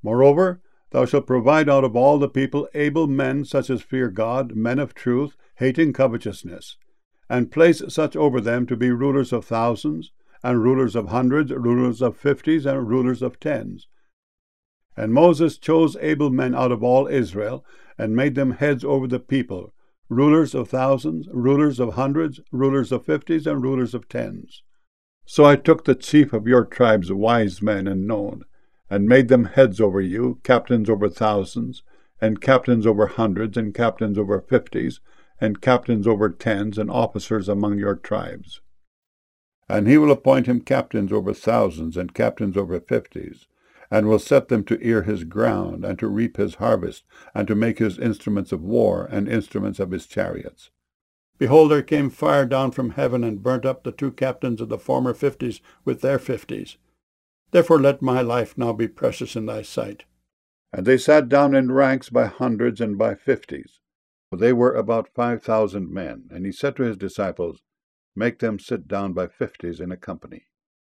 Moreover, thou shalt provide out of all the people able men such as fear God, men of truth, hating covetousness, and place such over them to be rulers of thousands, and rulers of hundreds, rulers of fifties, and rulers of tens. And Moses chose able men out of all Israel, and made them heads over the people, rulers of thousands, rulers of hundreds, rulers of fifties, and rulers of tens. So I took the chief of your tribes, wise men and known, and made them heads over you, captains over thousands, and captains over hundreds, and captains over fifties, and captains over tens, and officers among your tribes. And he will appoint him captains over thousands, and captains over fifties, and will set them to ear his ground, and to reap his harvest, and to make his instruments of war, and instruments of his chariots. Behold, there came fire down from heaven, and burnt up the 2 captains of the former 50s with their 50s. Therefore let my life now be precious in thy sight. And they sat down in ranks by hundreds and by 50s. For they were about 5,000 men. And he said to his disciples, Make them sit down by 50s in a company.